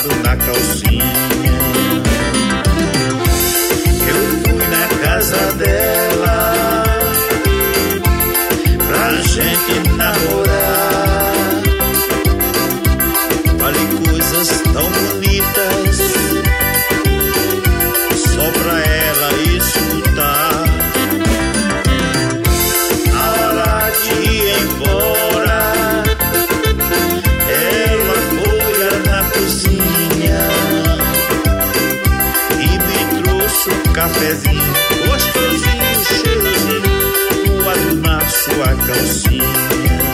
coado na calcinha. Eu fui na casa dela pra gente namorar. Falei coisas tão bonitas só pra ela escutar. Na hora de ir embora, ela foi lá na cozinha e me trouxe um cafezinho gostosinho, cheirosinho, coado na sua calcinha.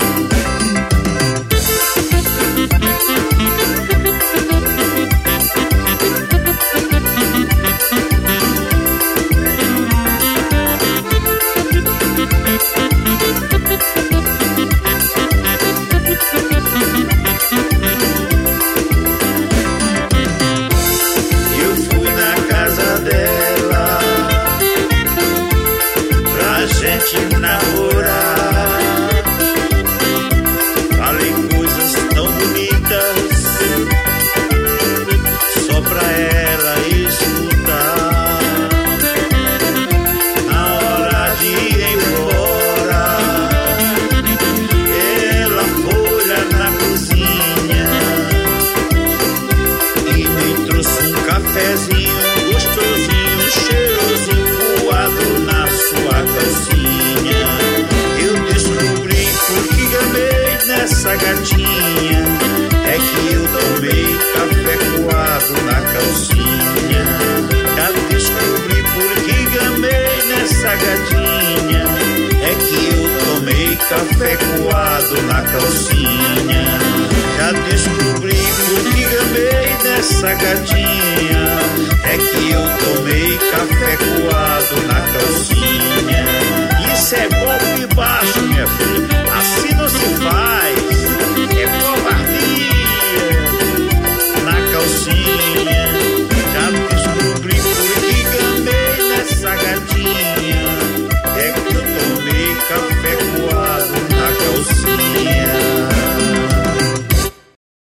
Namorar, falei coisas tão bonitas só pra ela escutar. Na hora de ir embora, ela foi lá na cozinha e me trouxe um cafezinho gostosinho, cheirosinho, coado na sua calcinha. Essa gatinha é que eu tomei café coado na calcinha. Já descobri por que gamei nessa gatinha, é que eu tomei café coado na calcinha. Já descobri por que gamei nessa gatinha, é que eu tomei café coado na calcinha. Isso é golpe baixo, minha filha.